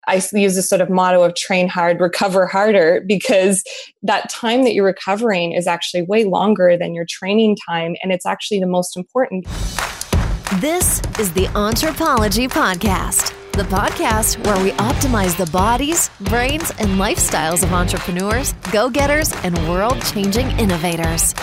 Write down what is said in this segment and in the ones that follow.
use this sort of motto of train hard, recover harder, because that time that you're recovering is actually way longer than your training time. And it's actually the most important. This is the Entrepology Podcast, the podcast where we optimize the bodies, brains, and lifestyles of entrepreneurs, go-getters, and world-changing innovators.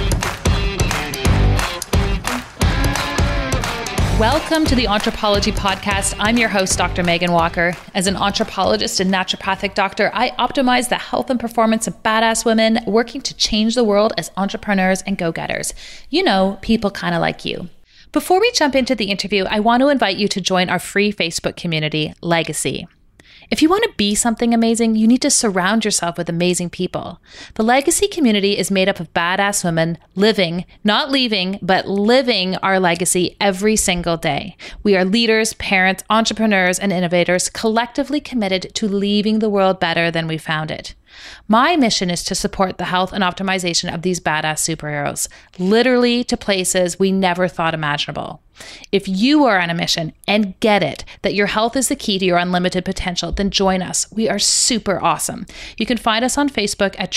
Welcome to the Entrepology Podcast. I'm your host, Dr. Megan Walker. As an anthropologist and naturopathic doctor, I optimize the health and performance of badass women working to change the world as entrepreneurs and go-getters. You know, people kind of like you. Before we jump into the interview, I want to invite you to join our free Facebook community, Legacy. If you want to be something amazing, you need to surround yourself with amazing people. The Legacy community is made up of badass women living, not leaving, but living our legacy every single day. We are leaders, parents, entrepreneurs, and innovators collectively committed to leaving the world better than we found it. My mission is to support the health and optimization of these badass superheroes, literally to places we never thought imaginable. If you are on a mission and get it that your health is the key to your unlimited potential, then join us. We are super awesome. You can find us on Facebook at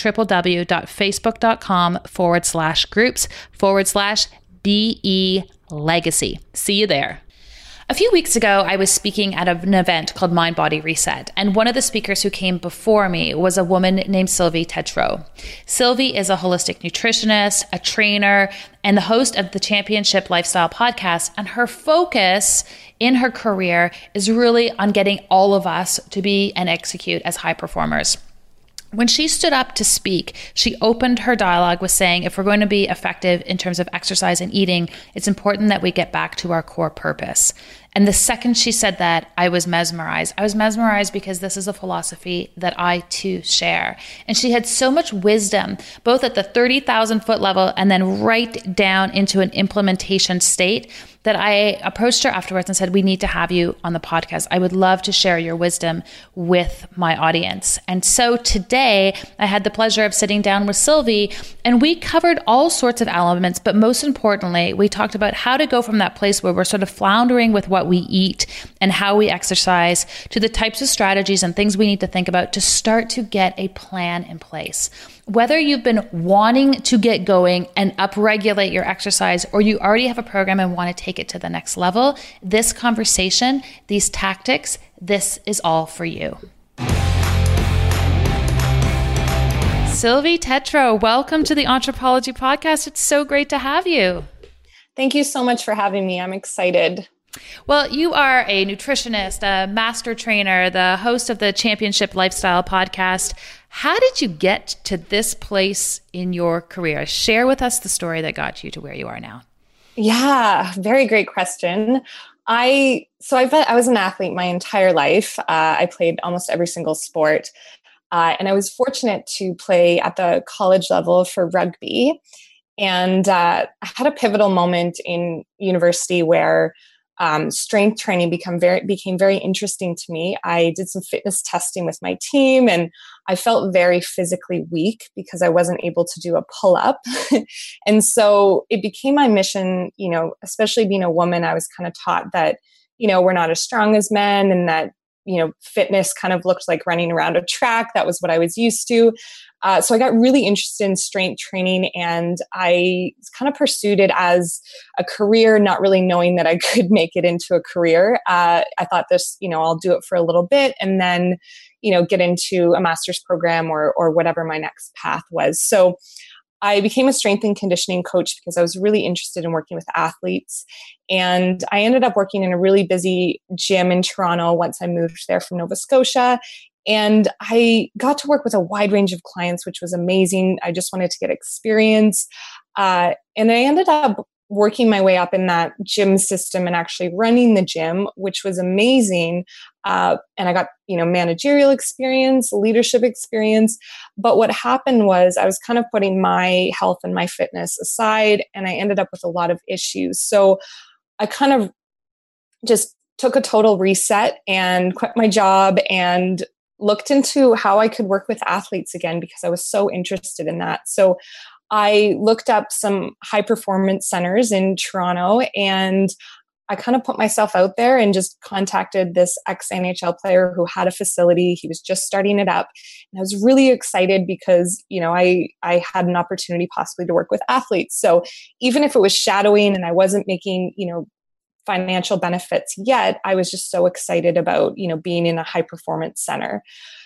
www.facebook.com/groups/BE Legacy. See you there. A few weeks ago, I was speaking at an event called Mind Body Reset, and one of the speakers who came before me was a woman named Sylvie Tetreault. Sylvie is a holistic nutritionist, a trainer, and the host of the Championship Lifestyle podcast, and her focus in her career is really on getting all of us to be and execute as high performers. When she stood up to speak, she opened her dialogue with saying, if we're going to be effective in terms of exercise and eating, it's important that we get back to our core purpose. And the second she said that, I was mesmerized. I was mesmerized because this is a philosophy that I too share. And she had so much wisdom, both at the 30,000 foot level and then right down into an implementation state, that I approached her afterwards and said, we need to have you on the podcast. I would love to share your wisdom with my audience. And so today I had the pleasure of sitting down with Sylvie, and we covered all sorts of elements, but most importantly, we talked about how to go from that place where we're sort of floundering with what we eat and how we exercise to the types of strategies and things we need to think about to start to get a plan in place. Whether you've been wanting to get going and upregulate your exercise, or you already have a program and want to take it to the next level, this conversation, these tactics, this is all for you. Sylvie Tetreault, welcome to the Entrepology Podcast. It's so great to have you. Thank you so much for having me. I'm excited. Well, you are a nutritionist, a master trainer, the host of the Championship Lifestyle podcast. How did you get to this place in your career? Share with us the story that got you to where you are now. Yeah, very great question. I was an athlete my entire life. I played almost every single sport. And I was fortunate to play at the college level for rugby. And I had a pivotal moment in university where strength training became very interesting to me. I did some fitness testing with my team, and I felt very physically weak because I wasn't able to do a pull-up. And so it became my mission, especially being a woman, I was kind of taught that, we're not as strong as men, and that, fitness kind of looked like running around a track. That was what I was used to. So I got really interested in strength training, and I kind of pursued it as a career, not really knowing that I could make it into a career. I thought this, I'll do it for a little bit and then, get into a master's program or whatever my next path was. So I became a strength and conditioning coach because I was really interested in working with athletes. And I ended up working in a really busy gym in Toronto once I moved there from Nova Scotia. And I got to work with a wide range of clients, which was amazing. I just wanted to get experience. And I ended up working my way up in that gym system and actually running the gym, which was amazing. And I got, managerial experience, leadership experience. But what happened was I was kind of putting my health and my fitness aside, and I ended up with a lot of issues. So I kind of just took a total reset and quit my job and looked into how I could work with athletes again because I was so interested in that. So I looked up some high performance centers in Toronto, and I kind of put myself out there and just contacted this ex-NHL player who had a facility. He was just starting it up. And I was really excited because, I had an opportunity possibly to work with athletes. So even if it was shadowing and I wasn't making, financial benefits yet, I was just so excited about, being in a high performance center.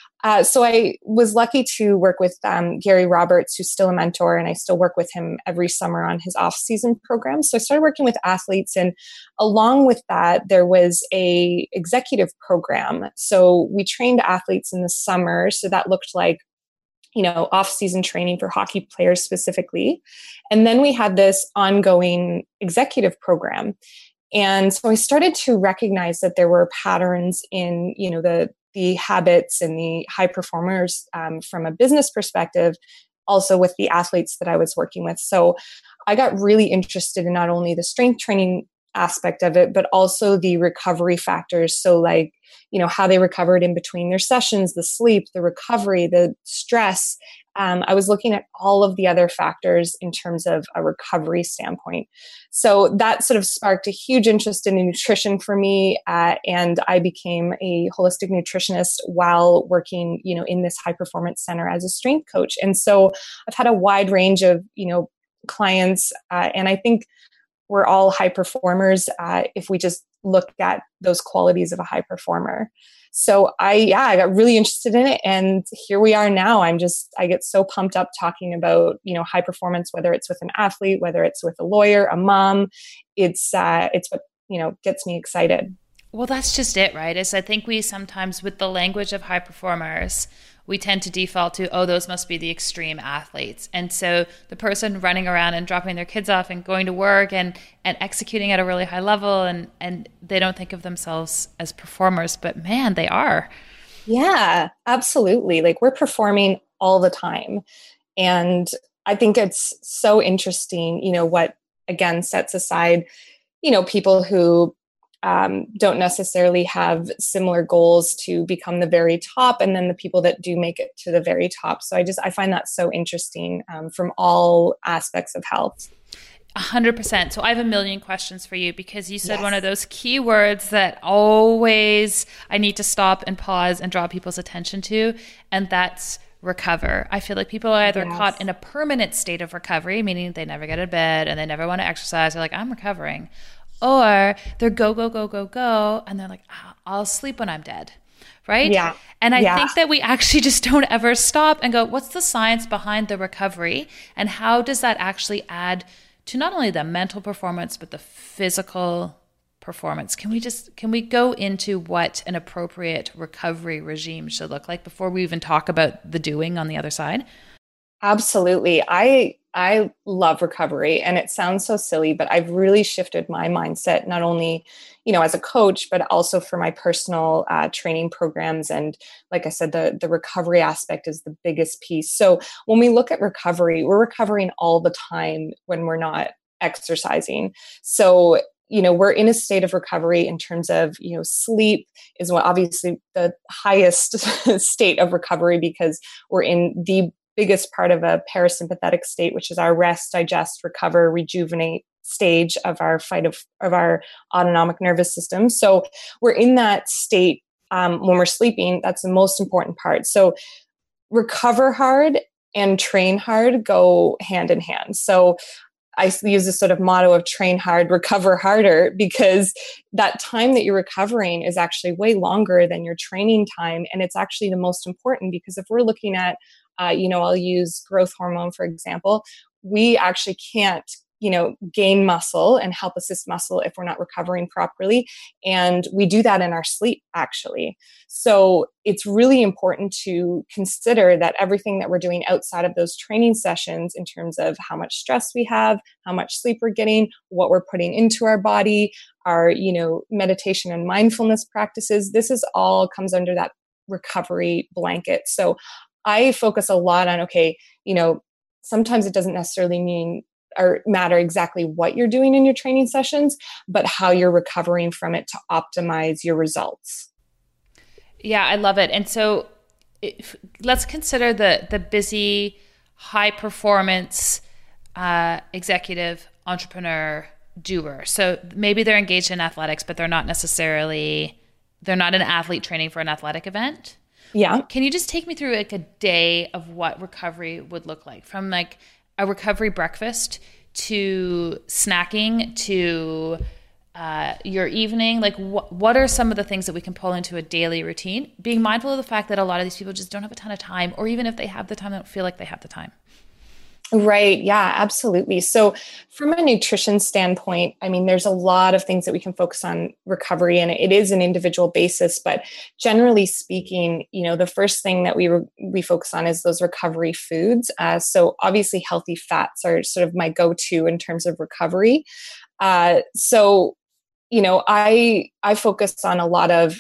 So I was lucky to work with Gary Roberts, who's still a mentor, and I still work with him every summer on his off-season program. So I started working with athletes, and along with that, there was a executive program. So we trained athletes in the summer. So that looked like, off-season training for hockey players specifically. And then we had this ongoing executive program. And so I started to recognize that there were patterns in, the habits and the high performers from a business perspective, also with the athletes that I was working with. So I got really interested in not only the strength training aspect of it, but also the recovery factors. So like, how they recovered in between their sessions, the sleep, the recovery, the stress. I was looking at all of the other factors in terms of a recovery standpoint. So that sort of sparked a huge interest in nutrition for me. And I became a holistic nutritionist while working, in this high performance center as a strength coach. And so I've had a wide range of, clients. And I think we're all high performers if we just look at those qualities of a high performer. So I got really interested in it, and here we are now. I get so pumped up talking about, high performance, whether it's with an athlete, whether it's with a lawyer, a mom. It's what, gets me excited. Well, that's just it, right? I think we sometimes, with the language of high performers, we tend to default to, those must be the extreme athletes. And so the person running around and dropping their kids off and going to work and executing at a really high level, and they don't think of themselves as performers, but man, they are. Yeah, absolutely. Like, we're performing all the time. And I think it's so interesting, what again sets aside, people who don't necessarily have similar goals to become the very top, and then the people that do make it to the very top. So I find that so interesting from all aspects of health. 100%. So I have a million questions for you, because you said one of those key words that always I need to stop and pause and draw people's attention to, and that's recover. I feel like people are either caught in a permanent state of recovery, meaning they never get out of bed and they never want to exercise. They're like, I'm recovering. Or they're go, and they're like, I'll sleep when I'm dead, right? Yeah. And I think that we actually just don't ever stop and go, what's the science behind the recovery? And how does that actually add to not only the mental performance, but the physical performance? Can we go into what an appropriate recovery regime should look like before we even talk about the doing on the other side? Absolutely. I love recovery, and it sounds so silly, but I've really shifted my mindset, not only, as a coach, but also for my personal training programs. And like I said, the recovery aspect is the biggest piece. So when we look at recovery, we're recovering all the time when we're not exercising. So, we're in a state of recovery in terms of, sleep is obviously the highest state of recovery, because we're in the biggest part of a parasympathetic state, which is our rest, digest, recover, rejuvenate stage of our of our autonomic nervous system. So we're in that state when we're sleeping. That's the most important part. So recover hard and train hard go hand in hand. So I use this sort of motto of train hard, recover harder, because that time that you're recovering is actually way longer than your training time. And it's actually the most important, because if we're looking at I'll use growth hormone, for example. We actually can't, gain muscle and help assist muscle if we're not recovering properly. And we do that in our sleep, actually. So it's really important to consider that everything that we're doing outside of those training sessions, in terms of how much stress we have, how much sleep we're getting, what we're putting into our body, our, meditation and mindfulness practices, this is all comes under that recovery blanket. So I focus a lot on, sometimes it doesn't necessarily mean or matter exactly what you're doing in your training sessions, but how you're recovering from it to optimize your results. Yeah, I love it. And so let's consider the busy, high performance executive, entrepreneur, doer. So maybe they're engaged in athletics, but they're not an athlete training for an athletic event. Yeah. Can you just take me through like a day of what recovery would look like, from like a recovery breakfast to snacking to your evening? Like what are some of the things that we can pull into a daily routine, being mindful of the fact that a lot of these people just don't have a ton of time, or even if they have the time, they don't feel like they have the time? Right. Yeah, absolutely. So from a nutrition standpoint, I mean, there's a lot of things that we can focus on recovery, and it is an individual basis, but generally speaking, the first thing that we focus on is those recovery foods. So obviously healthy fats are sort of my go-to in terms of recovery. I focus on a lot of,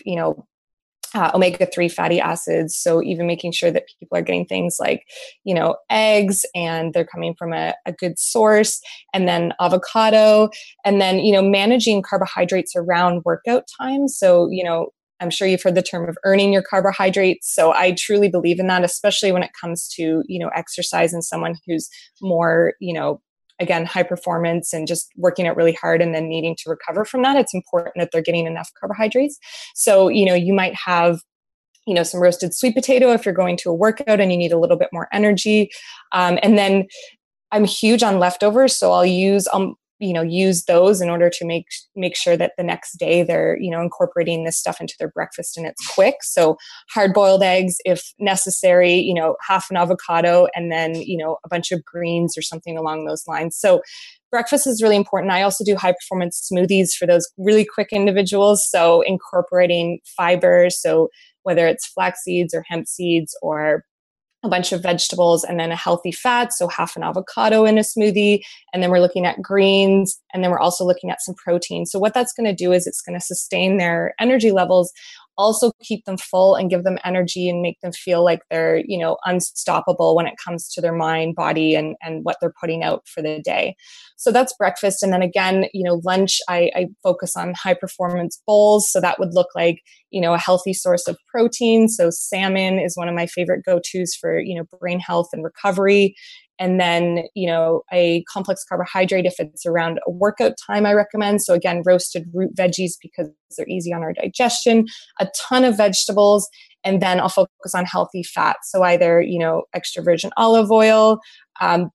omega-3 fatty acids. So even making sure that people are getting things like, eggs, and they're coming from a good source, and then avocado, and then, managing carbohydrates around workout time. So, I'm sure you've heard the term of earning your carbohydrates. So I truly believe in that, especially when it comes to, exercise and someone who's more, again, high performance and just working out really hard and then needing to recover from that. It's important that they're getting enough carbohydrates. So, you might have, some roasted sweet potato if you're going to a workout and you need a little bit more energy. And then I'm huge on leftovers. So I'll use those in order to make sure that the next day they're, incorporating this stuff into their breakfast and it's quick. So hard boiled eggs, if necessary, half an avocado, and then, a bunch of greens or something along those lines. So breakfast is really important. I also do high performance smoothies for those really quick individuals. So incorporating fiber. So whether it's flax seeds or hemp seeds or a bunch of vegetables, and then a healthy fat, so half an avocado in a smoothie, and then we're looking at greens, and then we're also looking at some protein. So what that's going to do is it's going to sustain their energy levels, also keep them full and give them energy and make them feel like they're, unstoppable when it comes to their mind, body, and what they're putting out for the day. So that's breakfast. And then again, lunch, I focus on high performance bowls. So that would look like, a healthy source of protein. So salmon is one of my favorite go-tos for, brain health and recovery. And then, a complex carbohydrate, if it's around a workout time, I recommend. So again, roasted root veggies because they're easy on our digestion, a ton of vegetables, and then I'll focus on healthy fats. So either, extra virgin olive oil, a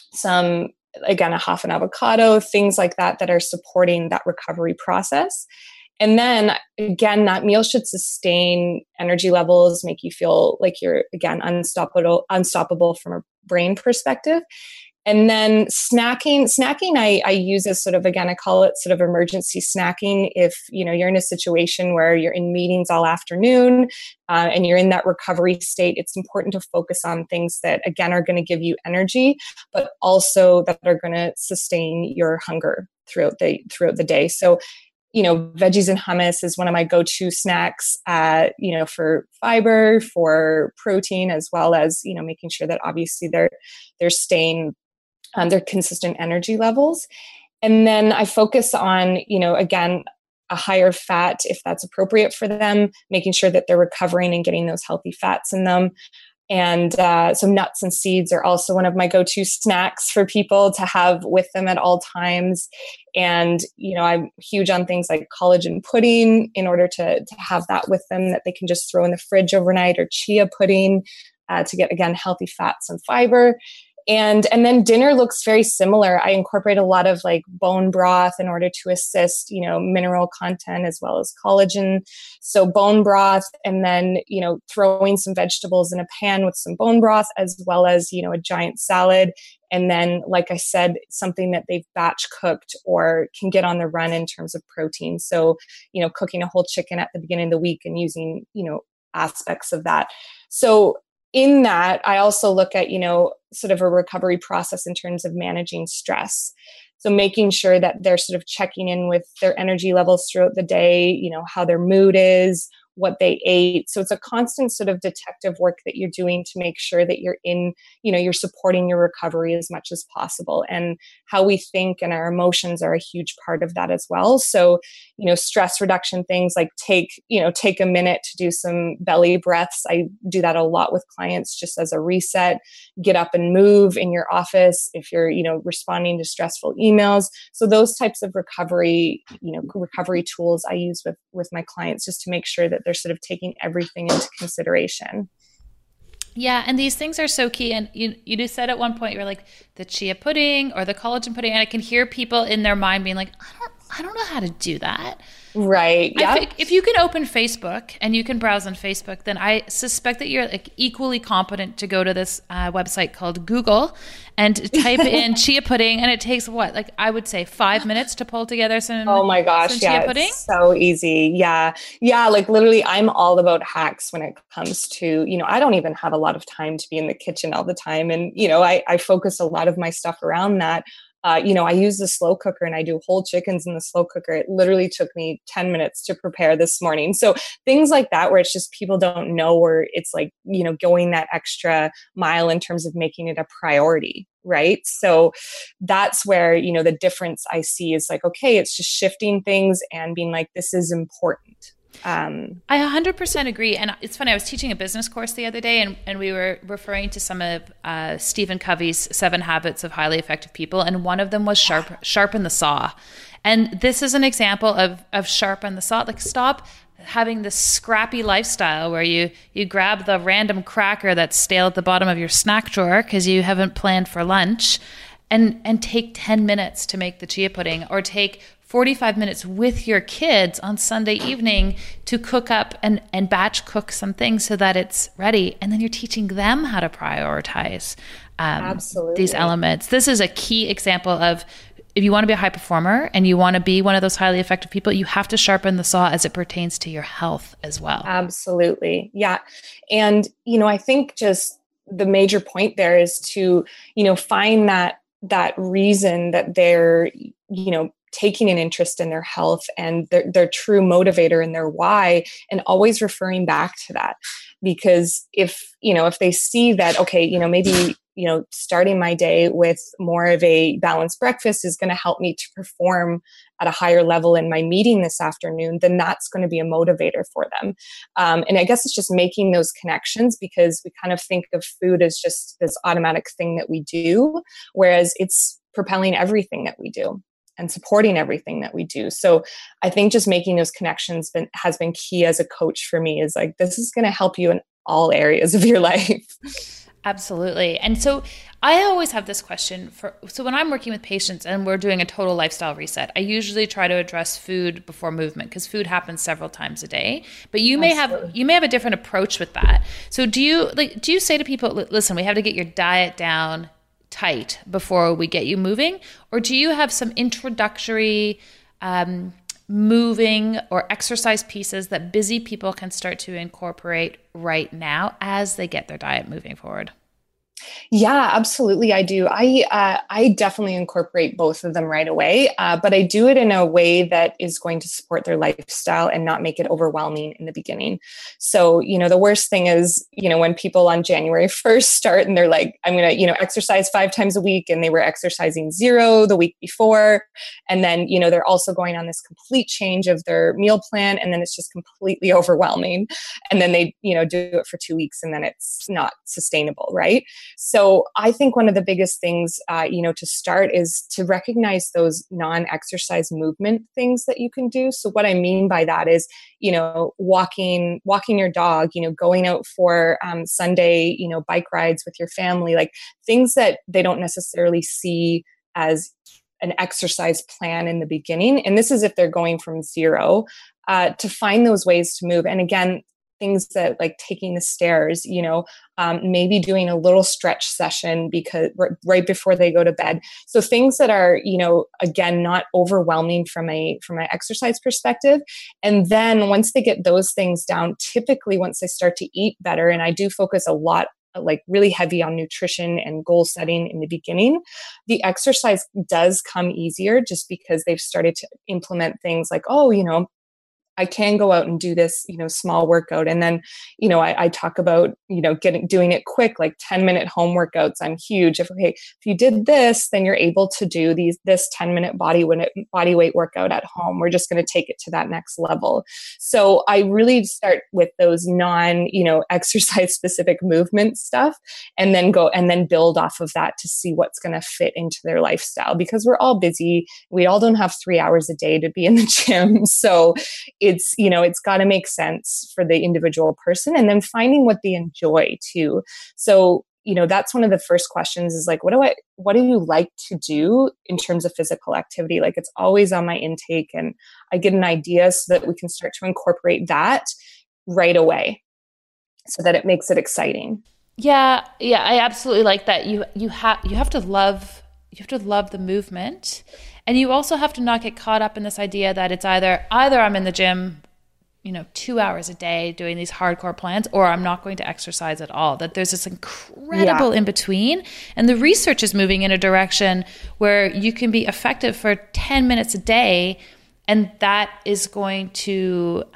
half an avocado, things like that are supporting that recovery process. And then again, that meal should sustain energy levels, make you feel like you're, again, unstoppable from a brain perspective. And then snacking, I use as sort of, again, I call it sort of emergency snacking. If, you're in a situation where you're in meetings all afternoon and you're in that recovery state, it's important to focus on things that, again, are going to give you energy, but also that are going to sustain your hunger throughout the day. So, veggies and hummus is one of my go-to snacks, for fiber, for protein, as well as, making sure that obviously they're staying their consistent energy levels. And then I focus on, again, a higher fat if that's appropriate for them, making sure that they're recovering and getting those healthy fats in them. And so nuts and seeds are also one of my go-to snacks for people to have with them at all times. And, I'm huge on things like collagen pudding in order to have that with them that they can just throw in the fridge overnight, or chia pudding to get, again, healthy fats and fiber. And then dinner looks very similar. I incorporate a lot of like bone broth in order to assist, mineral content as well as collagen. So bone broth, and then, throwing some vegetables in a pan with some bone broth, as well as, a giant salad. And then, like I said, something that they've batch cooked or can get on the run in terms of protein. So, cooking a whole chicken at the beginning of the week and using, aspects of that. So in that, I also look at, sort of a recovery process in terms of managing stress. So making sure that they're sort of checking in with their energy levels throughout the day, how their mood is, what they ate. So it's a constant sort of detective work that you're doing to make sure that you're you're supporting your recovery as much as possible. And how we think and our emotions are a huge part of that as well. So, stress reduction things like take a minute to do some belly breaths. I do that a lot with clients just as a reset, get up and can move in your office, if you're, responding to stressful emails. So those types of recovery tools I use with my clients, just to make sure that they're sort of taking everything into consideration. Yeah, and these things are so key. And you just said at one point, you're like, the chia pudding or the collagen pudding, and I can hear people in their mind being like, I don't know how to do that. Right. Yeah. I think if you can open Facebook and you can browse on Facebook, then I suspect that you're like equally competent to go to this website called Google and type in chia pudding, and it takes what, like I would say 5 minutes to pull together some. Oh my gosh, chia pudding. It's so easy. Yeah. Like literally, I'm all about hacks when it comes to, I don't even have a lot of time to be in the kitchen all the time, and I focus a lot of my stuff around that. I use the slow cooker, and I do whole chickens in the slow cooker. It literally took me 10 minutes to prepare this morning. So things like that, where it's just people don't know, where it's like, going that extra mile in terms of making it a priority. Right. So that's where, the difference I see is like, okay, it's just shifting things and being like, this is important. I 100% agree. And it's funny, I was teaching a business course the other day, and we were referring to some of Stephen Covey's 7 Habits of Highly Effective People. And one of them was sharpen the saw. And this is an example of sharpen the saw. Like, stop having this scrappy lifestyle where you grab the random cracker that's stale at the bottom of your snack drawer because you haven't planned for lunch, and take 10 minutes to make the chia pudding, or take 45 minutes with your kids on Sunday evening to cook up and batch cook some things so that it's ready. And then you're teaching them how to prioritize these elements. This is a key example of, if you want to be a high performer and you want to be one of those highly effective people, you have to sharpen the saw as it pertains to your health as well. Absolutely. Yeah. And, I think just the major point there is to, find that reason that they're, taking an interest in their health and their true motivator and their why, and always referring back to that. Because if they see that, okay, maybe, starting my day with more of a balanced breakfast is going to help me to perform at a higher level in my meeting this afternoon, then that's going to be a motivator for them. And I guess it's just making those connections, because we kind of think of food as just this automatic thing that we do, whereas it's propelling everything that we do and supporting everything that we do. So I think just making those connections has been key as a coach for me, is like, this is going to help you in all areas of your life. Absolutely. And so I always have this question so when I'm working with patients and we're doing a total lifestyle reset, I usually try to address food before movement, because food happens several times a day, but you may have a different approach with that. So do you say to people, listen, we have to get your diet down tight before we get you moving? Or do you have some introductory moving or exercise pieces that busy people can start to incorporate right now as they get their diet moving forward? Yeah, absolutely. I do. I definitely incorporate both of them right away, but I do it in a way that is going to support their lifestyle and not make it overwhelming in the beginning. So, the worst thing is, when people on January 1st start and they're like, I'm going to, exercise 5 times a week, and they were exercising 0 the week before. And then, they're also going on this complete change of their meal plan. And then it's just completely overwhelming. And then they, do it for 2 weeks, and then it's not sustainable. Right. So I think one of the biggest things, to start is to recognize those non-exercise movement things that you can do. So what I mean by that is, walking your dog, going out for Sunday, bike rides with your family, like things that they don't necessarily see as an exercise plan in the beginning. And this is if they're going from 0, to find those ways to move. And again, things that like taking the stairs, maybe doing a little stretch session because right before they go to bed. So things that are, again, not overwhelming from an exercise perspective. And then once they get those things down, typically once they start to eat better, and I do focus a lot, like really heavy on nutrition and goal setting in the beginning, the exercise does come easier just because they've started to implement things like, I can go out and do this, small workout. And then, I talk about, doing it quick, like 10-minute home workouts. I'm huge. If you did this, then you're able to do this 10-minute body weight workout at home. We're just going to take it to that next level. So I really start with those exercise specific movement stuff, and then build off of that to see what's going to fit into their lifestyle, because we're all busy. We all don't have 3 hours a day to be in the gym. So it's got to make sense for the individual person, and then finding what they enjoy too. So, that's one of the first questions is like, what do you like to do in terms of physical activity? Like, it's always on my intake, and I get an idea so that we can start to incorporate that right away so that it makes it exciting. Yeah, I absolutely like that. You have to love the movement, and you also have to not get caught up in this idea that it's either I'm in the gym, 2 hours a day doing these hardcore plans, or I'm not going to exercise at all. That there's this incredible in between, and the research is moving in a direction where you can be effective for 10 minutes a day, and that is going to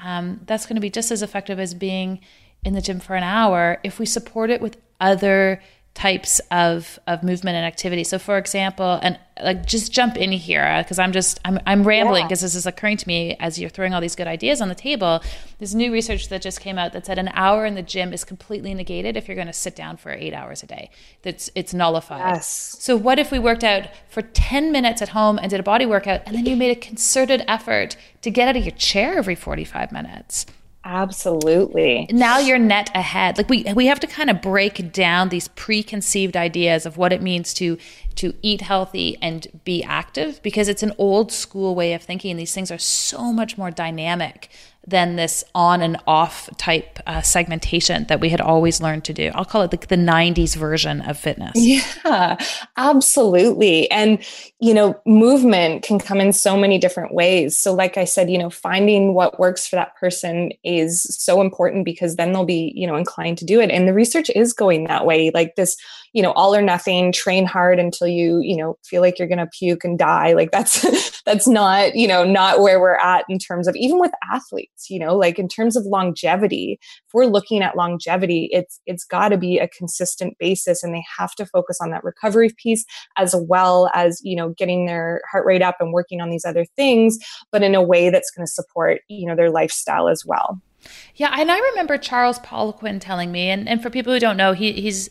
be just as effective as being in the gym for an hour if we support it with other types of movement and activity. So for example, and like just jump in here because I'm rambling because this is occurring to me as you're throwing all these good ideas on the table. There's new research that just came out that said an hour in the gym is completely negated if you're going to sit down for 8 hours a day. It's nullified. Yes. So what if we worked out for 10 minutes at home and did a body workout, and then you made a concerted effort to get out of your chair every 45 minutes? Absolutely. Now you're net ahead. Like we have to kind of break down these preconceived ideas of what it means to eat healthy and be active, because it's an old school way of thinking. These things are so much more dynamic than this on and off type segmentation that we had always learned to do. I'll call it the 90s version of fitness. Yeah, absolutely. And, movement can come in so many different ways. So like I said, finding what works for that person is so important, because then they'll be, inclined to do it. And the research is going that way. Like this, all or nothing, train hard until you, feel like you're going to puke and die. Like that's not, not where we're at in terms of, even with athletes, like in terms of longevity. If we're looking at longevity, it's got to be a consistent basis, and they have to focus on that recovery piece as well as, getting their heart rate up and working on these other things, but in a way that's going to support, their lifestyle as well. Yeah. And I remember Charles Poliquin telling me, and for people who don't know, he's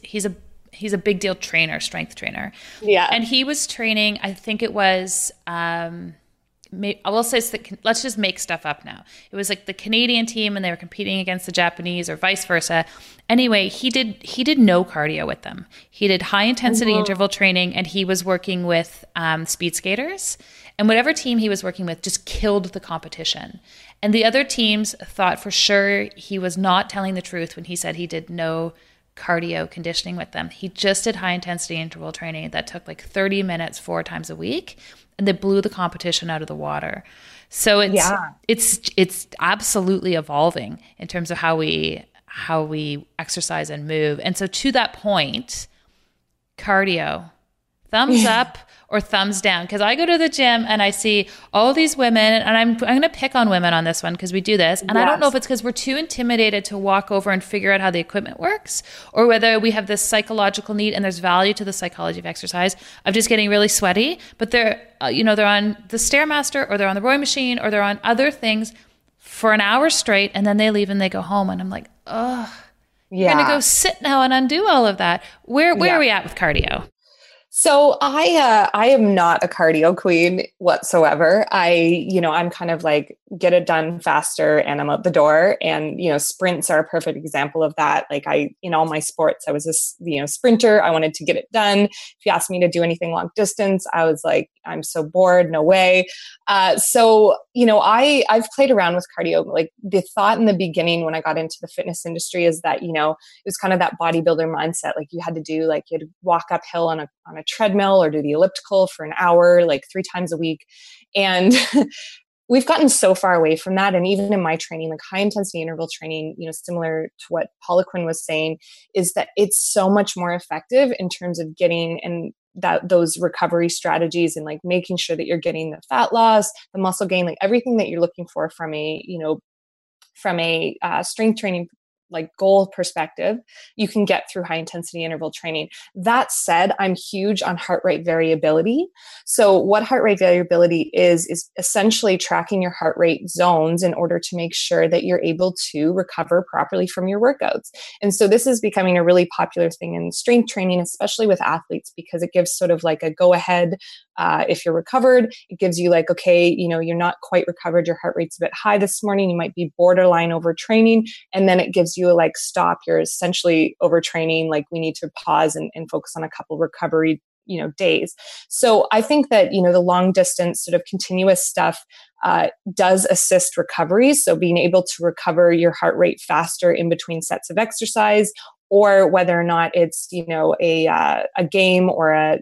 a big deal trainer, strength trainer. Yeah. And he was training, I think it was, I will say, let's just make stuff up now. It was like the Canadian team, and they were competing against the Japanese, or vice versa. Anyway, he did no cardio with them. He did high intensity interval training, and he was working with speed skaters. And whatever team he was working with just killed the competition. And the other teams thought for sure he was not telling the truth when he said he did no cardio conditioning with them. He just did high intensity interval training that took like 30 minutes 4 times a week, and they blew the competition out of the water. So it's absolutely evolving in terms of how we exercise and move. And so to that point, cardio, thumbs up or thumbs down, because I go to the gym and I see all these women, and I'm going to pick on women on this one because we do this, and I don't know if it's because we're too intimidated to walk over and figure out how the equipment works, or whether we have this psychological need, and there's value to the psychology of exercise of just getting really sweaty, but they're they're on the Stairmaster, or they're on the rowing machine, or they're on other things for an hour straight, and then they leave and they go home, and I'm like, oh, you're going to go sit now and undo all of that. Where are we at with cardio? So I am not a cardio queen whatsoever. I'm kind of like, get it done faster and I'm out the door. And, sprints are a perfect example of that. Like in all my sports, I was a, sprinter. I wanted to get it done. If you asked me to do anything long distance, I was like, I'm so bored. No way. I've played around with cardio. Like the thought in the beginning when I got into the fitness industry is that, it was kind of that bodybuilder mindset. Like you had to walk uphill on a treadmill or do the elliptical for an hour, like 3 times a week. And we've gotten so far away from that. And even in my training, like high intensity interval training, similar to what Poliquin was saying, is that it's so much more effective in terms of getting and those recovery strategies and like making sure that you're getting the fat loss, the muscle gain, like everything that you're looking for from a strength training like goal perspective, you can get through high intensity interval training. That said, I'm huge on heart rate variability. So what heart rate variability is essentially tracking your heart rate zones in order to make sure that you're able to recover properly from your workouts. And so this is becoming a really popular thing in strength training, especially with athletes, because it gives sort of like a go ahead. If you're recovered, it gives you like, okay, you're not quite recovered. Your heart rate's a bit high this morning. You might be borderline overtraining. And then it gives you a like, stop, you're essentially overtraining. Like we need to pause and focus on a couple recovery, days. So I think that, the long distance sort of continuous stuff does assist recovery. So being able to recover your heart rate faster in between sets of exercise, or whether or not it's, a game or a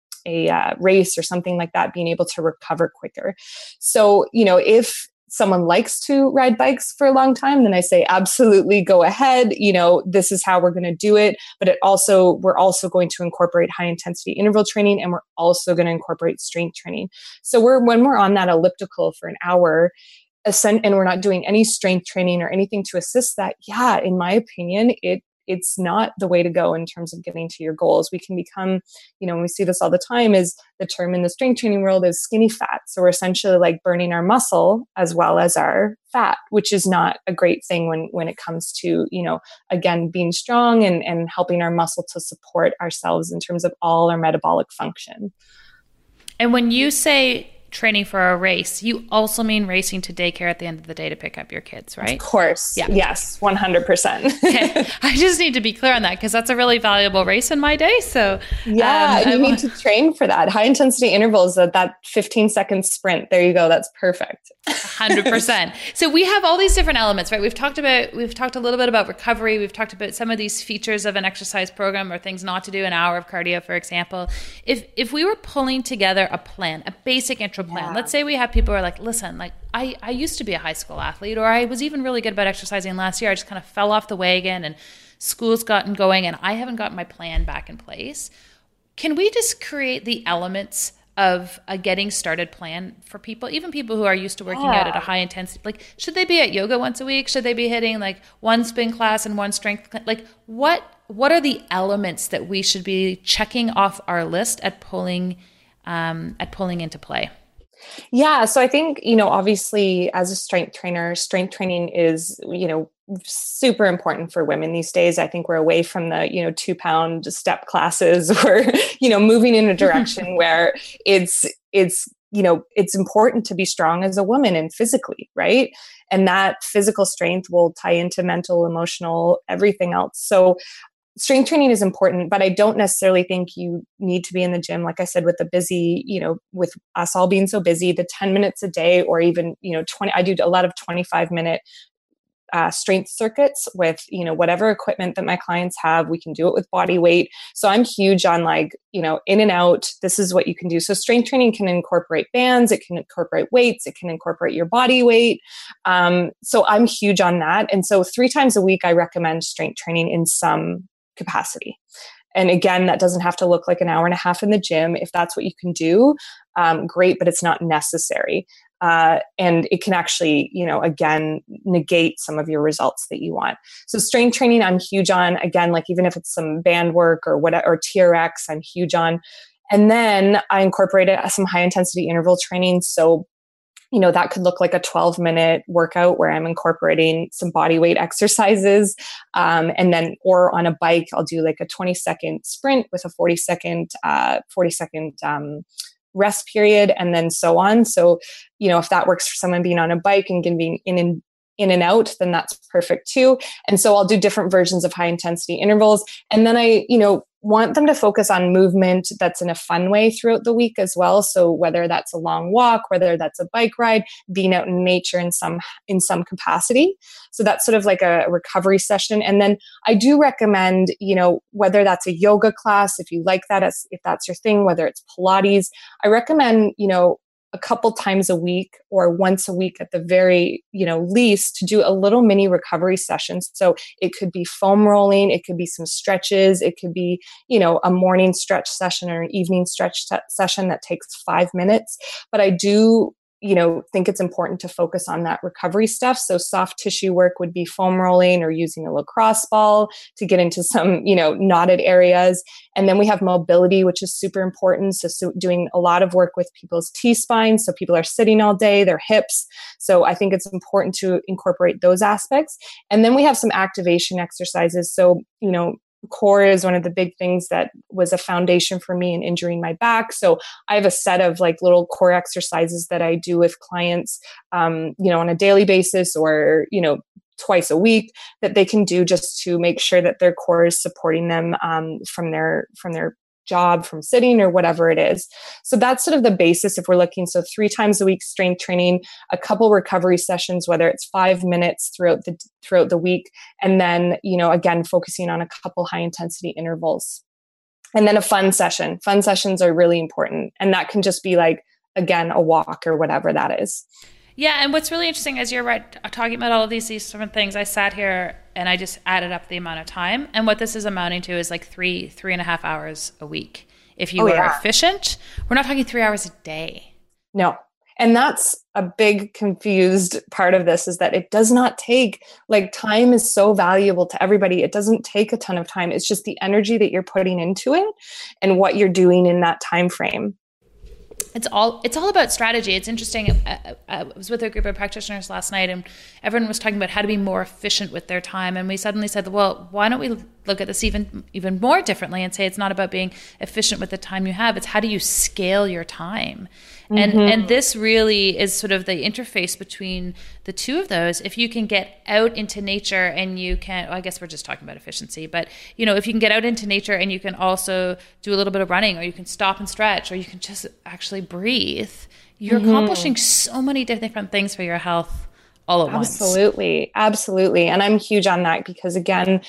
race or something like that, being able to recover quicker. So, if someone likes to ride bikes for a long time, then I say absolutely go ahead. This is how we're going to do it. But we're also going to incorporate high intensity interval training, and we're also going to incorporate strength training. So when we're on that elliptical for an hour, and we're not doing any strength training or anything to assist that, in my opinion, it's not the way to go in terms of getting to your goals. We can become, and we see this all the time, is the term in the strength training world is skinny fat. So we're essentially like burning our muscle as well as our fat, which is not a great thing when it comes to, again, being strong and helping our muscle to support ourselves in terms of all our metabolic function. And when you say training for a race, you also mean racing to daycare at the end of the day to pick up your kids, right? Of course. Yeah. Yes, 100%. Okay. I just need to be clear on that because that's a really valuable race in my day. So you need to train for that. High intensity intervals, that 15-second sprint. There you go. That's perfect. 100%. So we have all these different elements, right? We've talked a little bit about recovery. We've talked about some of these features of an exercise program or things not to do, an hour of cardio, for example. If we were pulling together a plan, a basic intro plan, let's say we have people who are like, listen, like I used to be a high school athlete, or I was even really good about exercising last year. I just kind of fell off the wagon and school's gotten going and I haven't gotten my plan back in place. Can we just create the elements of a getting started plan for people, even people who are used to working out at a high intensity? Like, should they be at yoga once a week? Should they be hitting like one spin class and one strength? Like what are the elements that we should be checking off our list at pulling into play? Yeah. So I think, obviously as a strength trainer, strength training is, super important for women these days. I think we're away from the, 2-pound step classes. We're, moving in a direction where it's important to be strong as a woman and physically, right? And that physical strength will tie into mental, emotional, everything else. So strength training is important, but I don't necessarily think you need to be in the gym. Like I said, with the busy, with us all being so busy, the 10 minutes a day, or even, 20, I do a lot of 25-minute strength circuits with, whatever equipment that my clients have. We can do it with body weight. So I'm huge on like, in and out, this is what you can do. So strength training can incorporate bands, it can incorporate weights, it can incorporate your body weight. So I'm huge on that. And so 3 times a week, I recommend strength training in some capacity. And again, that doesn't have to look like an hour and a half in the gym. If that's what you can do, great, but it's not necessary. And it can actually, again, negate some of your results that you want. So strength training, I'm huge on. Again, like even if it's some band work or whatever, or TRX, I'm huge on. And then I incorporated some high intensity interval training. So that could look like a 12-minute workout where I'm incorporating some body weight exercises. And then, or on a bike, I'll do like a 20-second sprint with a 40-second rest period, and then so on. So, if that works for someone being on a bike and can be in and out, then that's perfect too. And so I'll do different versions of high intensity intervals. And then I, want them to focus on movement that's in a fun way throughout the week as well. So whether that's a long walk, whether that's a bike ride, being out in nature in some capacity. So that's sort of like a recovery session. And then I do recommend, whether that's a yoga class, if you like that, if that's your thing, whether it's Pilates, I recommend, a couple times a week or once a week at the very, least, to do a little mini recovery session. So it could be foam rolling, it could be some stretches, it could be, a morning stretch session or an evening stretch session that takes 5 minutes. But I do think it's important to focus on that recovery stuff. So soft tissue work would be foam rolling or using a lacrosse ball to get into some, knotted areas. And then we have mobility, which is super important. So doing a lot of work with people's T-spines. So people are sitting all day, their hips. So I think it's important to incorporate those aspects. And then we have some activation exercises. So, core is one of the big things that was a foundation for me in injuring my back. So I have a set of like little core exercises that I do with clients, on a daily basis or, twice a week that they can do just to make sure that their core is supporting them from their job, from sitting or whatever it is. So that's sort of the basis if we're looking. So 3 times a week strength training, a couple recovery sessions, whether it's 5 minutes throughout the week. And then, again, focusing on a couple high intensity intervals. And then a fun session. Fun sessions are really important. And that can just be like, again, a walk or whatever that is. Yeah, and what's really interesting as you're talking about all of these different things, I sat here and I just added up the amount of time. And what this is amounting to is like 3.5 hours a week. If you are efficient, we're not talking 3 hours a day. No. And that's a big confused part of this, is that it does not take, like, time is so valuable to everybody. It doesn't take a ton of time. It's just the energy that you're putting into it and what you're doing in that time frame. It's all about strategy. It's interesting. I was with a group of practitioners last night, and everyone was talking about how to be more efficient with their time. And we suddenly said, well, why don't we look at this even more differently and say it's not about being efficient with the time you have. It's how do you scale your time? And this really is sort of the interface between the two of those. If you can get out into nature and you can, I guess we're just talking about efficiency, but if you can get out into nature and you can also do a little bit of running, or you can stop and stretch, or you can just actually breathe, you're accomplishing so many different things for your health all at once. Absolutely. And I'm huge on that because, again,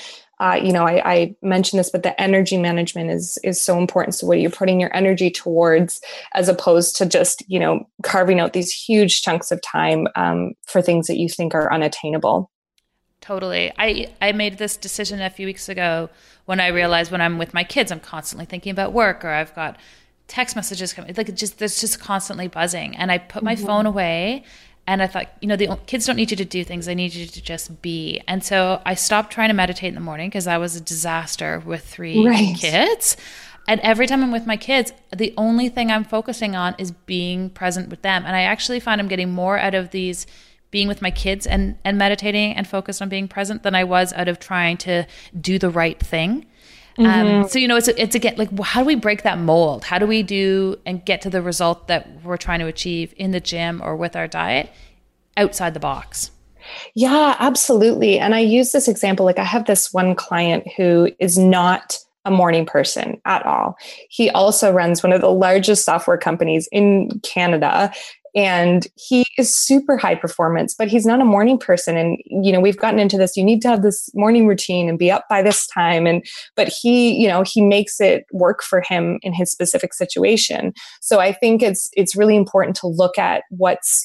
I mentioned this, but the energy management is so important. So what you're putting your energy towards, as opposed to just, carving out these huge chunks of time for things that you think are unattainable. Totally. I made this decision a few weeks ago when I realized when I'm with my kids, I'm constantly thinking about work, or I've got text messages coming. There's just constantly buzzing. And I put my phone away. And I thought, the kids don't need you to do things. They need you to just be. And so I stopped trying to meditate in the morning because I was a disaster with 3 kids. And every time I'm with my kids, the only thing I'm focusing on is being present with them. And I actually find I'm getting more out of these being with my kids and meditating and focused on being present than I was out of trying to do the right thing. So, it's again, like, how do we break that mold? How do we do and get to the result that we're trying to achieve in the gym or with our diet outside the box? Yeah, absolutely. And I use this example, like I have this one client who is not a morning person at all. He also runs one of the largest software companies in Canada. And he is super high performance, but he's not a morning person. And, we've gotten into this, you need to have this morning routine and be up by this time. But he makes it work for him in his specific situation. So I think it's really important to look at what's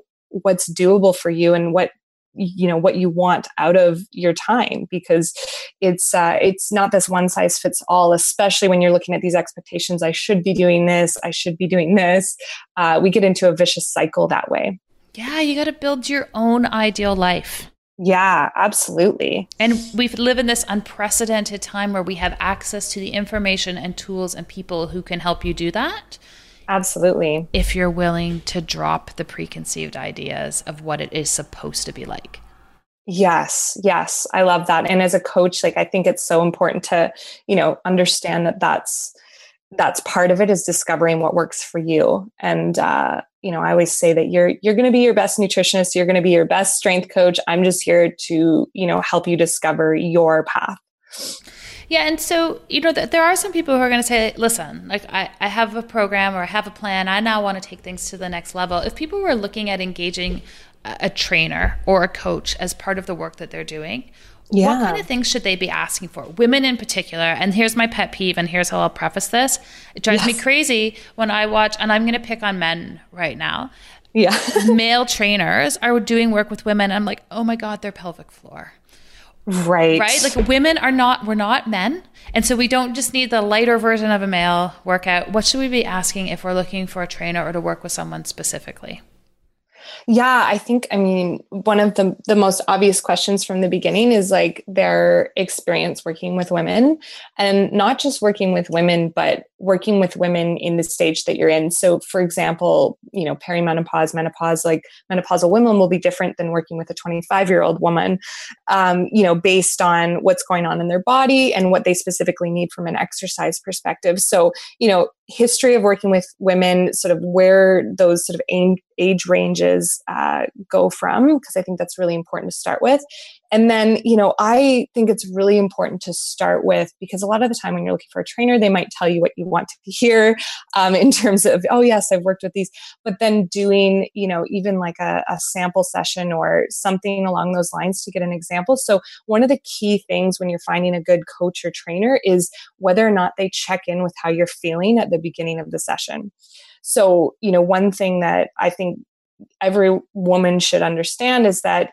doable for you and what you want out of your time, because it's not this one size fits all, especially when you're looking at these expectations. I should be doing this. I should be doing this. We get into a vicious cycle that way. Yeah. You got to build your own ideal life. Yeah, absolutely. And we live in this unprecedented time where we have access to the information and tools and people who can help you do that. Absolutely. If you're willing to drop the preconceived ideas of what it is supposed to be like. Yes. I love that. And as a coach, I think it's so important to, understand that that's part of it, is discovering what works for you. And, I always say that you're going to be your best nutritionist. You're going to be your best strength coach. I'm just here to, help you discover your path. Yeah. And so, there are some people who are going to say, listen, like I have a program or I have a plan. I now want to take things to the next level. If people were looking at engaging a trainer or a coach as part of the work that they're doing, Yeah. What kind of things should they be asking for? Women in particular. And here's my pet peeve, and here's how I'll preface this. It drives me crazy when I watch, and I'm going to pick on men right now. Yeah. Male trainers are doing work with women. I'm like, oh my God, their pelvic floor. Right. Like women we're not men. And so we don't just need the lighter version of a male workout. What should we be asking if we're looking for a trainer or to work with someone specifically? Yeah, I think, one of the most obvious questions from the beginning is like their experience working with women, and not just working with women, but working with women in the stage that you're in. So for example, perimenopause, menopause, like menopausal women will be different than working with a 25-year-old woman, based on what's going on in their body and what they specifically need from an exercise perspective. So, history of working with women, sort of where those sort of age ranges go from, because I think that's really important to start with. And then, I think it's really important to start with, because a lot of the time when you're looking for a trainer, they might tell you what you want to hear in terms of, oh yes, I've worked with these, but then doing, even like a sample session or something along those lines to get an example. So one of the key things when you're finding a good coach or trainer is whether or not they check in with how you're feeling at the beginning of the session. So, one thing that I think every woman should understand is that,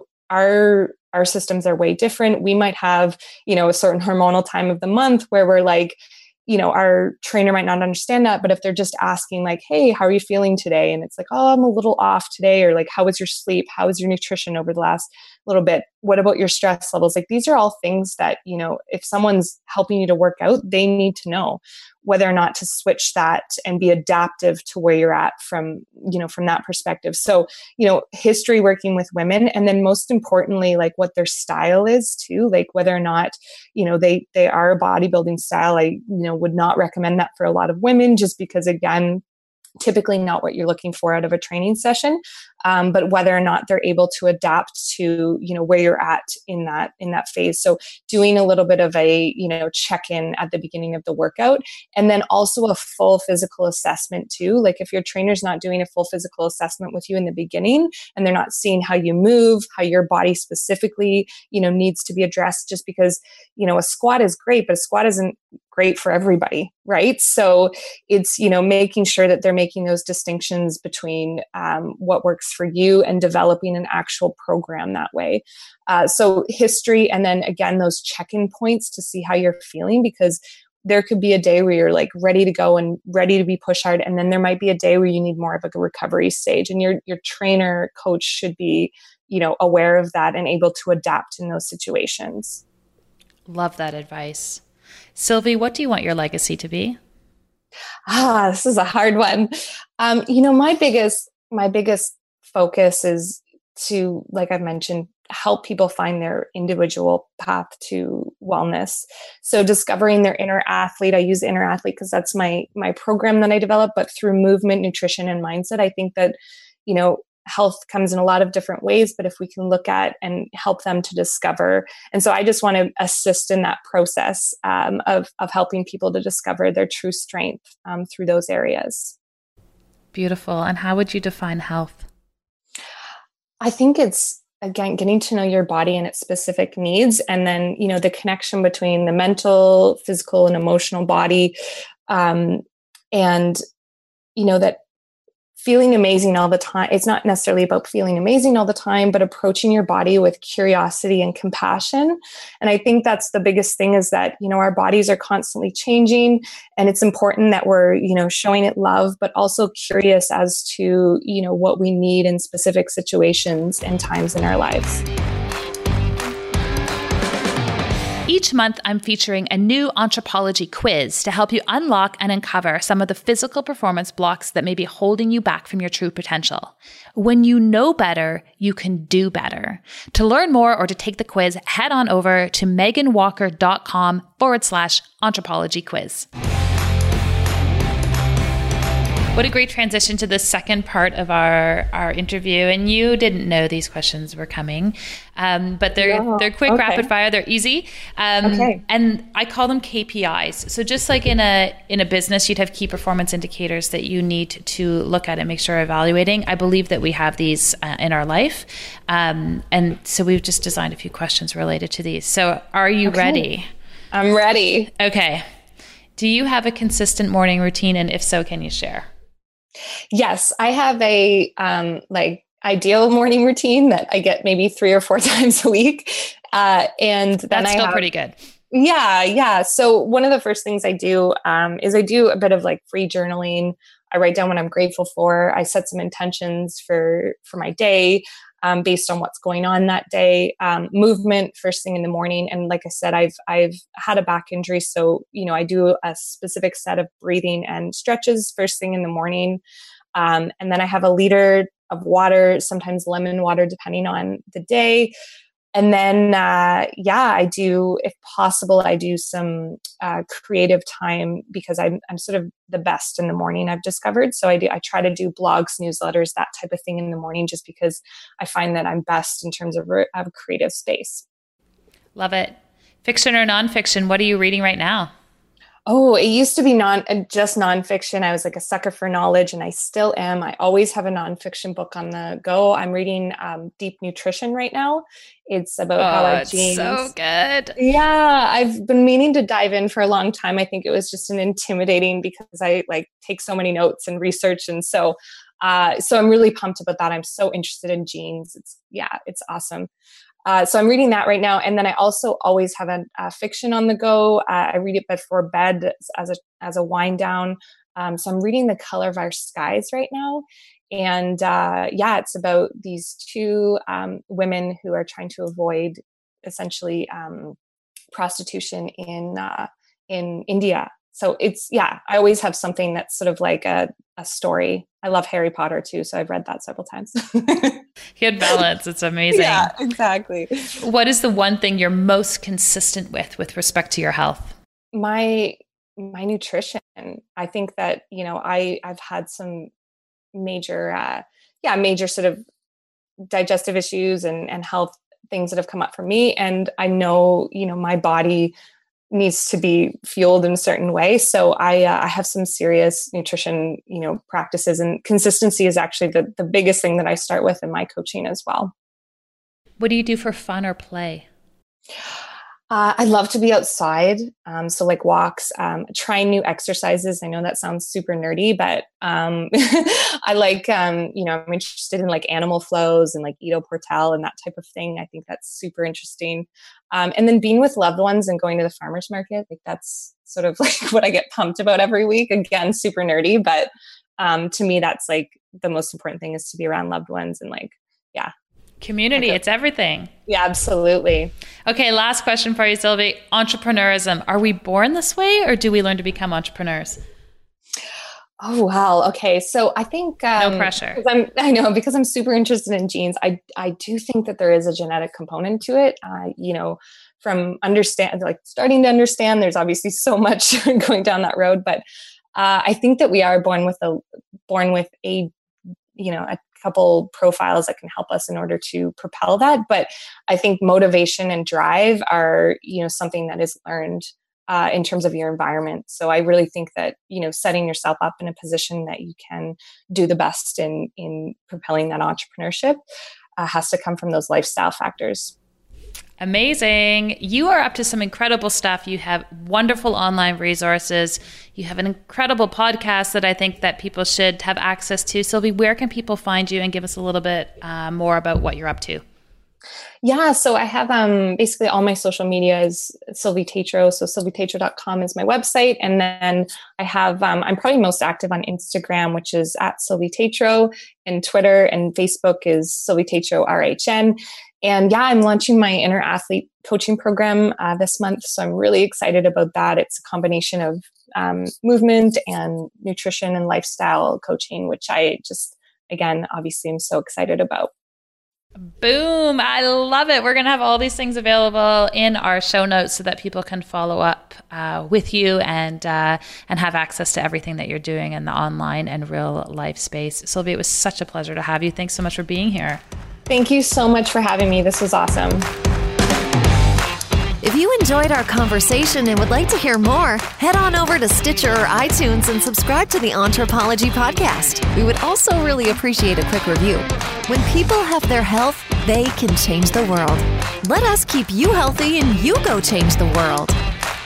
our systems are way different. We might have, a certain hormonal time of the month where we're like, our trainer might not understand that, but if they're just asking like, hey, how are you feeling today? And it's like, oh, I'm a little off today. Or like, how was your sleep? How was your nutrition over the last little bit? What about your stress levels? Like, these are all things that, if someone's helping you to work out, they need to know whether or not to switch that and be adaptive to where you're at from that perspective. So, history working with women, and then most importantly, like what their style is too, like whether or not, they are a bodybuilding style. I, would not recommend that for a lot of women, just because again, typically not what you're looking for out of a training session, but whether or not they're able to adapt to, where you're at in that phase. So doing a little bit of a, check-in at the beginning of the workout, and then also a full physical assessment too. Like if your trainer's not doing a full physical assessment with you in the beginning, and they're not seeing how you move, how your body specifically, needs to be addressed, just because, a squat is great, but a squat isn't great for everybody, right? So it's, making sure that they're making those distinctions between what works for you and developing an actual program that way. So history, and then again, those check-in points to see how you're feeling, because there could be a day where you're like ready to go and ready to be push hard. And then there might be a day where you need more of like a recovery stage, and your trainer coach should be, aware of that and able to adapt in those situations. Love that advice. Sylvie, what do you want your legacy to be? This is a hard one. My biggest focus is to, like I've mentioned, help people find their individual path to wellness. So discovering their inner athlete. I use inner athlete because that's my program that I developed, but through movement, nutrition, and mindset, I think that, health comes in a lot of different ways, but if we can look at and help them to discover. And so I just want to assist in that process of helping people to discover their true strength through those areas. Beautiful. And how would you define health? I think it's, again, getting to know your body and its specific needs. And then, the connection between the mental, physical, and emotional body. And, that feeling amazing all the time. It's not necessarily about feeling amazing all the time, but approaching your body with curiosity and compassion. And I think that's the biggest thing, is that, our bodies are constantly changing, and it's important that we're, showing it love, but also curious as to, what we need in specific situations and times in our lives. Each month, I'm featuring a new Anthropologie quiz to help you unlock and uncover some of the physical performance blocks that may be holding you back from your true potential. When you know better, you can do better. To learn more or to take the quiz, head on over to meganwalker.com/Anthropologie quiz. What a great transition to the second part of our interview. And you didn't know these questions were coming, but they're quick, rapid fire. They're easy, and I call them KPIs. So just like in a business, you'd have key performance indicators that you need to look at and make sure evaluating. I believe that we have these in our life, and so we've just designed a few questions related to these. So are you ready? I'm ready. Okay. Do you have a consistent morning routine? And if so, can you share? Yes, I have a ideal morning routine that I get maybe 3 or 4 times a week. And then that's still pretty good. Yeah. So one of the first things I do is I do a bit of like free journaling. I write down what I'm grateful for. I set some intentions for my day. Based on what's going on that day, movement first thing in the morning. And like I said, I've had a back injury. So, I do a specific set of breathing and stretches first thing in the morning. And then I have a liter of water, sometimes lemon water, depending on the day. And then, I do, if possible, I do some creative time because I'm sort of the best in the morning, I've discovered. So I try to do blogs, newsletters, that type of thing in the morning, just because I find that I'm best in terms of a creative space. Love it. Fiction or nonfiction? What are you reading right now? Oh, it used to be just nonfiction. I was like a sucker for knowledge, and I still am. I always have a nonfiction book on the go. I'm reading Deep Nutrition right now. It's about how our genes. So good. Yeah, I've been meaning to dive in for a long time. I think it was just an intimidating because I take so many notes and research, and so I'm really pumped about that. I'm so interested in genes. It's awesome. So I'm reading that right now. And then I also always have a fiction on the go. I read it before bed as a wind down. So I'm reading The Color of Our Skies right now. And it's about these 2 women who are trying to avoid essentially prostitution in India. So I always have something that's sort of like a story. I love Harry Potter too, so I've read that several times. Good balance. It's amazing. Yeah, exactly. What is the one thing you're most consistent with respect to your health? My nutrition. I think that, I've had some major sort of digestive issues and health things that have come up for me. And I know, my body needs to be fueled in a certain way. So I have some serious nutrition, practices, and consistency is actually the biggest thing that I start with in my coaching as well. What do you do for fun or play? I love to be outside. So like walks, trying new exercises. I know that sounds super nerdy, but I like, I'm interested in like animal flows and like Ido Portal and that type of thing. I think that's super interesting. And then being with loved ones and going to the farmer's market, like that's sort of like what I get pumped about every week. Again, super nerdy, but to me, that's like the most important thing is to be around loved ones and community. It's everything. Yeah, absolutely. Okay, last question for you, Sylvie. Entrepreneurism. Are we born this way or do we learn to become entrepreneurs? Oh, wow. Okay. So I think no pressure. Because I'm super interested in genes. I do think that there is a genetic component to it. From starting to understand, there's obviously so much going down that road, but I think that we are born with a couple profiles that can help us in order to propel that. But I think motivation and drive are, something that is learned in terms of your environment. So I really think that, setting yourself up in a position that you can do the best in propelling that entrepreneurship has to come from those lifestyle factors. Amazing. You are up to some incredible stuff. You have wonderful online resources. You have an incredible podcast that I think that people should have access to. Sylvie, where can people find you and give us a little bit more about what you're up to? Yeah, so I have basically all my social media is Sylvie Tatro. So sylvietatro.com is my website. And then I have, I'm probably most active on Instagram, which is at Sylvie Tatro, and Twitter and Facebook is Sylvie Tatro RHN. And I'm launching my inner athlete coaching program this month. So I'm really excited about that. It's a combination of movement and nutrition and lifestyle coaching, which I just, again, obviously I'm so excited about. Boom. I love it. We're going to have all these things available in our show notes so that people can follow up with you and have access to everything that you're doing in the online and real life space. Sylvie, it was such a pleasure to have you. Thanks so much for being here. Thank you so much for having me. This was awesome. If you enjoyed our conversation and would like to hear more, head on over to Stitcher or iTunes and subscribe to the Anthropology Podcast. We would also really appreciate a quick review. When people have their health, they can change the world. Let us keep you healthy and you go change the world.